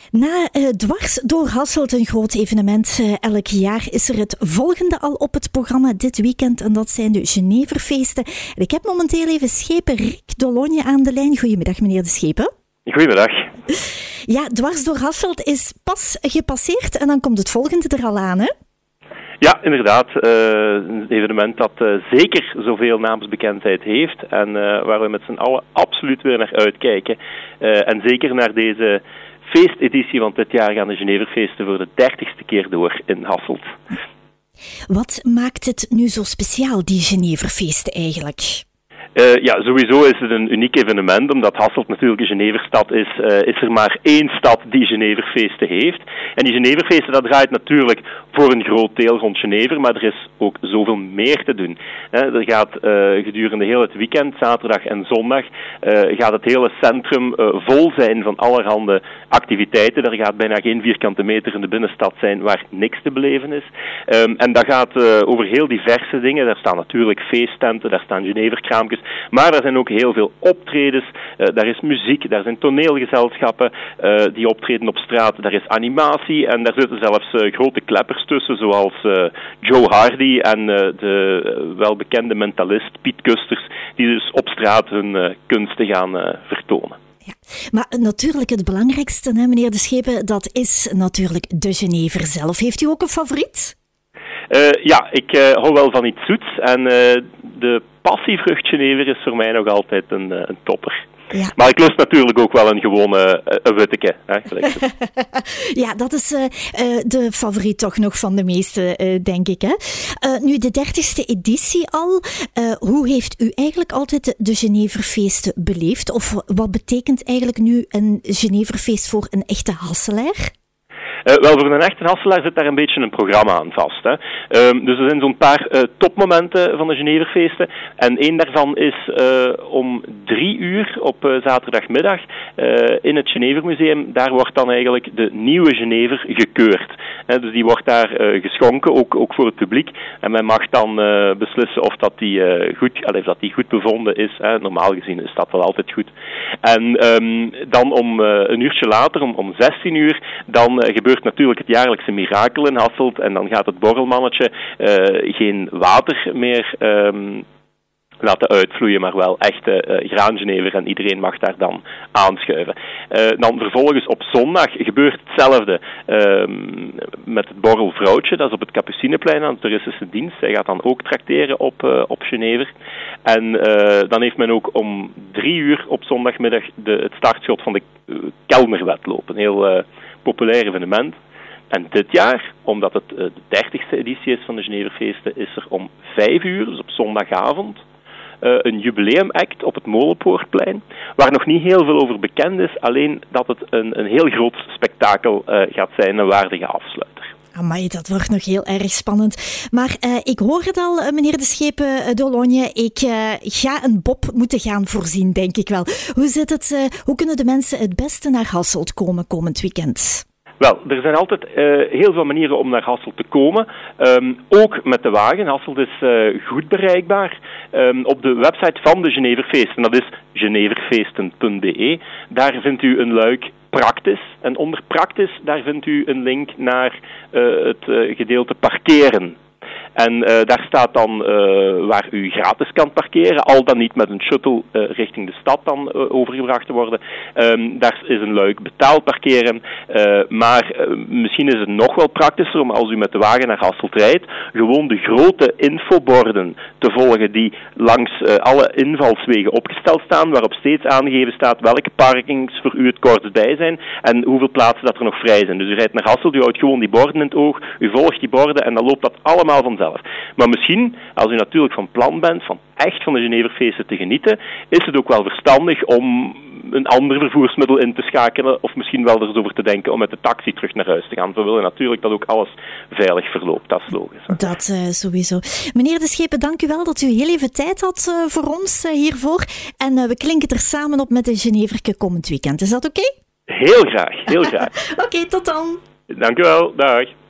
Na Dwars door Hasselt, een groot evenement elk jaar, is er het volgende al op het programma dit weekend. En dat zijn de Geneverfeesten. En ik heb momenteel even schepen Rick Dologne aan de lijn. Goedemiddag, meneer de Schepen. Goedemiddag. Ja, Dwars door Hasselt is pas gepasseerd en dan komt het volgende er al aan, hè? Ja, inderdaad. Een evenement dat zeker zoveel naamsbekendheid heeft en waar we met z'n allen absoluut weer naar uitkijken. En zeker naar deze feesteditie, want dit jaar gaan de Geneverfeesten voor de 30ste keer door in Hasselt. Wat maakt het nu zo speciaal, die Geneverfeesten eigenlijk? Ja, sowieso is het een uniek evenement, omdat Hasselt natuurlijk een Geneverstad is er maar één stad die Geneverfeesten heeft. En die Geneverfeesten, dat draait natuurlijk voor een groot deel rond Genever, maar er is ook zoveel meer te doen. Er gaat gedurende heel het weekend, zaterdag en zondag, gaat het hele centrum vol zijn van allerhande activiteiten. Er gaat bijna geen vierkante meter in de binnenstad zijn waar niks te beleven is. En dat gaat over heel diverse dingen. Daar staan natuurlijk feesttenten, daar staan Geneverkraampjes, maar er zijn ook heel veel optredens, daar is muziek, daar zijn toneelgezelschappen die optreden op straat, daar is animatie en daar zitten zelfs grote kleppers tussen, zoals Joe Hardy en de welbekende mentalist Piet Kusters, die dus op straat hun kunsten gaan vertonen. Ja, maar natuurlijk het belangrijkste, hè, meneer de Schepen, dat is natuurlijk de Genever zelf. Heeft u ook een favoriet? Ja, ik hou wel van iets zoets en de passievrucht Genever is voor mij nog altijd een topper. Ja. Maar ik lust natuurlijk ook wel een gewone witteke. Ja, dat is de favoriet toch nog van de meesten, denk ik. Hè? Nu, de 30ste editie al. Hoe heeft u eigenlijk altijd de Geneverfeesten beleefd? Of wat betekent eigenlijk nu een Geneverfeest voor een echte Hasselaar? Wel, voor een echte Hasselaar zit daar een beetje een programma aan vast. Hè. Dus er zijn zo'n paar topmomenten van de Geneverfeesten. En één daarvan is om 3 uur op zaterdagmiddag in het Genevermuseum. Daar wordt dan eigenlijk de nieuwe Genever gekeurd. Dus die wordt daar geschonken, ook voor het publiek. En men mag dan beslissen of dat die goed bevonden is. Normaal gezien is dat wel altijd goed. En dan om een uurtje later, om 16 uur, dan gebeurt natuurlijk het jaarlijkse mirakel in Hasselt. En dan gaat het borrelmannetje geen water meer laten uitvloeien, maar wel echte graangenever en iedereen mag daar dan aanschuiven. Dan vervolgens op zondag gebeurt hetzelfde met het borrelvrouwtje, dat is op het Capucineplein aan de toeristische dienst. Zij gaat dan ook trakteren op Genever. En dan heeft men ook om 3 uur op zondagmiddag het startschot van de Kelnerwedloop, een heel populair evenement. En dit jaar, omdat het de 30ste editie is van de Geneverfeesten, is er om 5 uur, dus op zondagavond, een jubileumuct op het Molenpoortplein, waar nog niet heel veel over bekend is, alleen dat het een heel groot spektakel gaat zijn, een waardige afsluiter. Amai, dat wordt nog heel erg spannend. Maar ik hoor het al, meneer de Schepen Dologne, ik ga een bob moeten gaan voorzien, denk ik wel. Hoe zit het? Hoe kunnen de mensen het beste naar Hasselt komen komend weekend? Wel, er zijn altijd heel veel manieren om naar Hasselt te komen. Ook met de wagen. Hasselt is goed bereikbaar. Op de website van de Geneverfeesten, dat is geneverfeesten.be, daar vindt u een luik praktisch. En onder praktisch, daar vindt u een link naar het gedeelte parkeren. En daar staat dan waar u gratis kan parkeren, al dan niet met een shuttle richting de stad dan overgebracht te worden. Daar is een luik betaald parkeren, maar misschien is het nog wel praktischer om als u met de wagen naar Hasselt rijdt, gewoon de grote infoborden te volgen die langs alle invalswegen opgesteld staan, waarop steeds aangegeven staat welke parkings voor u het kortst bij zijn en hoeveel plaatsen dat er nog vrij zijn. Dus u rijdt naar Hasselt, u houdt gewoon die borden in het oog, u volgt die borden en dan loopt dat allemaal vanzelf. Maar misschien, als u natuurlijk van plan bent van echt van de Geneverfeesten te genieten, is het ook wel verstandig om een ander vervoersmiddel in te schakelen of misschien wel er eens over te denken om met de taxi terug naar huis te gaan. We willen natuurlijk dat ook alles veilig verloopt, dat is logisch. Hè? Dat sowieso. Meneer de Schepen, dank u wel dat u heel even tijd had voor ons hiervoor. En we klinken er samen op met de Geneverke komend weekend. Is dat oké? Heel graag, heel graag. Oké, tot dan. Dank u wel, dag.